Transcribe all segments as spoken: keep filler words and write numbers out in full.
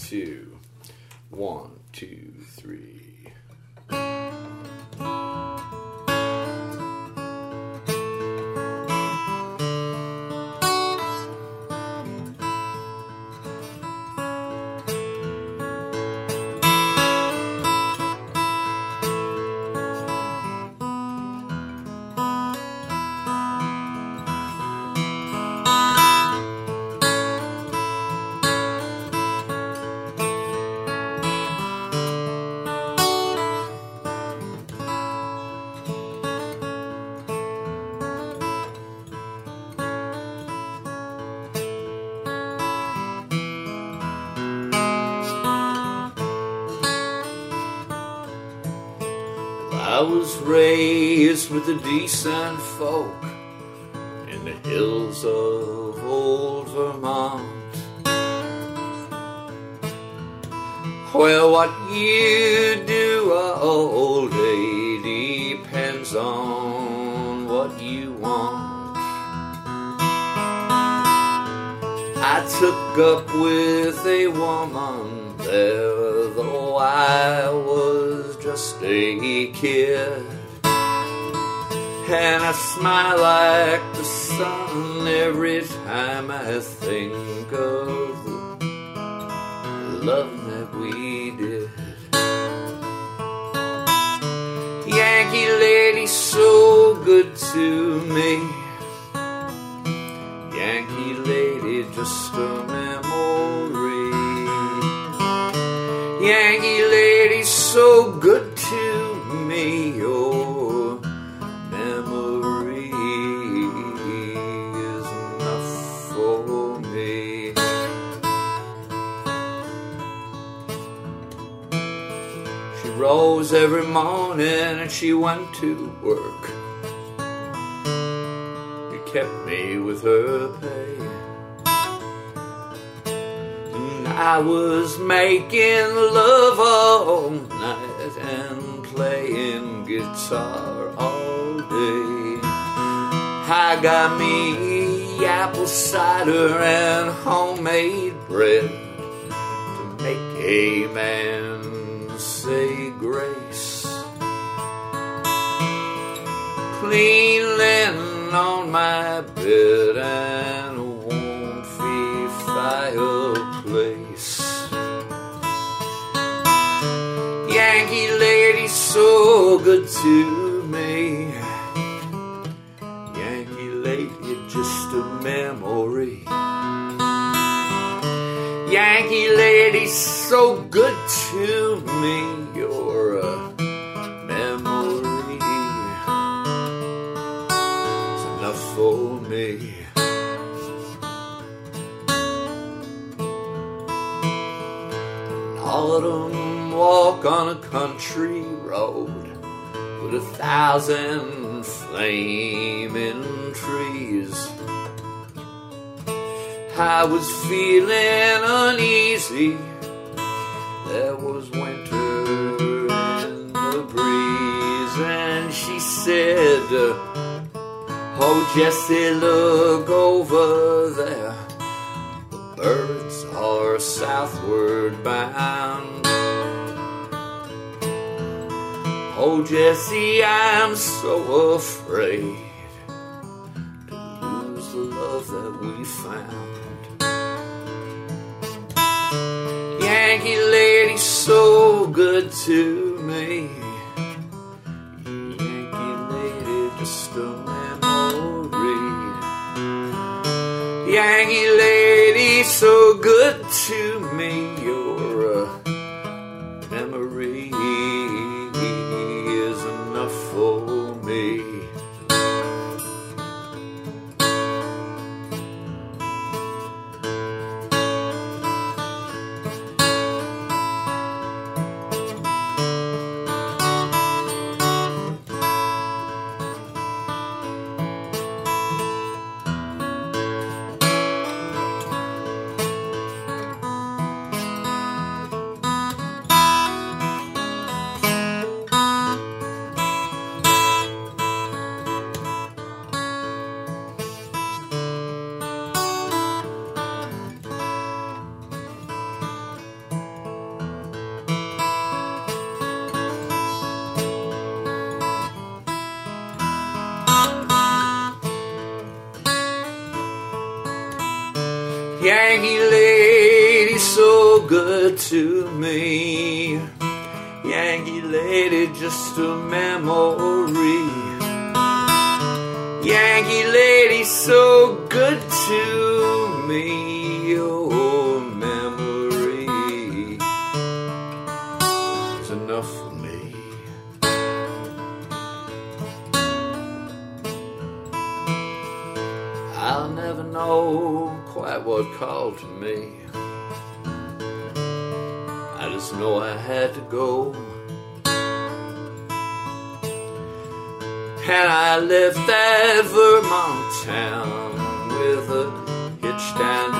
two. One, two, three. I was raised with the decent folk in the hills of old Vermont. Well, what you do, old lady, depends on what you want. I took up with a woman there, though I was just a kid, and I smile like the sun every time I think of the love that we did. Yankee lady, so good to me. Yankee lady, just a memory. Yankee lady, so good to me. Your memory is enough for me. She rose every morning and she went to work. She kept me with her pay. I was making love all night and playing guitar all day. I got me apple cider and homemade bread to make a man say grace. Clean linen on my bed and a warm fireplace. Yankee lady, so good to me. Yankee lady, just a memory. Yankee lady, so good to me. You're a memory. It's enough for me. Autumn walk on a country road with a thousand flaming trees. I was feeling uneasy. There was winter in the breeze, and she said, "Oh, Jesse, look over there. The birds are southward bound." Oh, Jesse, I'm so afraid to lose the love that we found. Yankee lady, so good to me. Yankee lady, just a memory. Yankee lady, so good to me. You're a memory is enough for me. Yankee lady, so good to me. Yankee lady, just a memory. Yankee lady, so good to me. Your memory is enough for me. I'll never know quite what called to me. I just know I had to go. And I left that Vermont town with a hitch down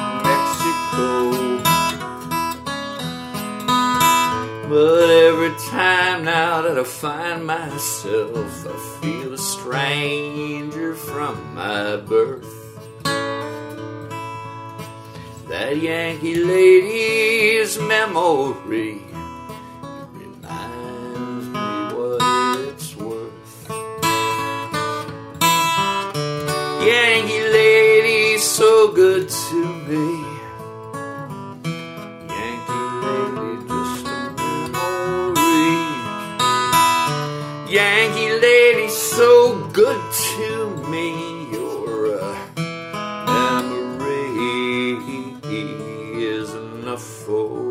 to Mexico. But every time now that I find myself, I feel a stranger from my birth. That Yankee lady's memory reminds me what it's worth. Yankee lady, so good to me. Yankee lady, just a memory. Yankee lady, so good to me. You're a memory is enough for